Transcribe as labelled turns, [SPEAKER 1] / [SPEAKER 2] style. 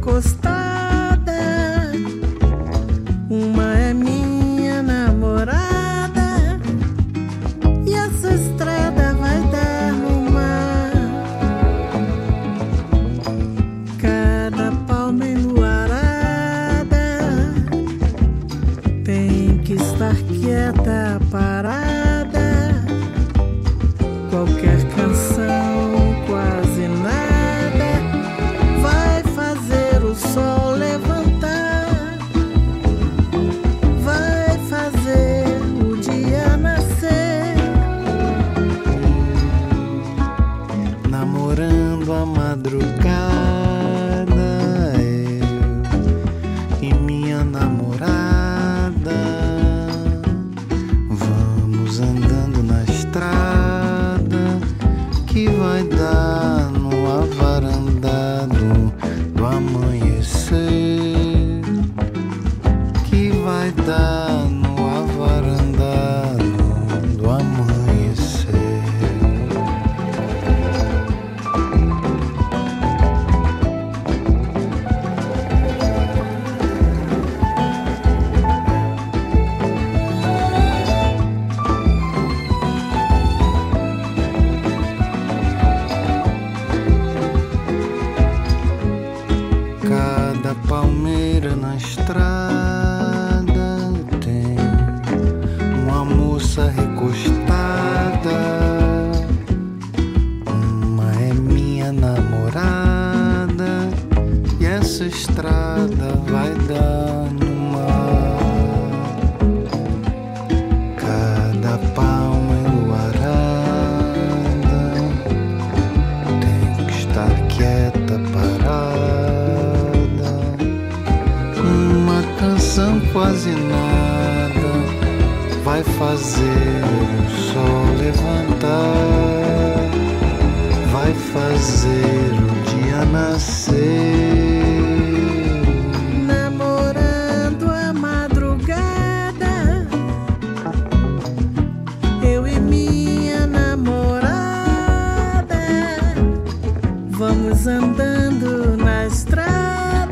[SPEAKER 1] encostada. Uma é minha namorada e essa estrada vai dar no mar. Cada palma enluarada tem que estar quieta, parada. Qualquer canção, quase nada, vai fazer o sol levantar, vai fazer o dia nascer. Namorando a madrugada, eu e minha namorada, vamos andando na estrada que vai dar no avarandado do amanhecer, que vai dar no avarandado do amanhecer. Cada palmeira na estrada tem uma moça recostada. Uma é minha namorada e essa estrada vai dar no mar. Cada palma enluarada tem que estar quieta, parada. Uma canção, quase nada, vai fazer o sol levantar, vai fazer o dia nascer. Namorando a madrugada, eu e minha namorada, vamos andando na estrada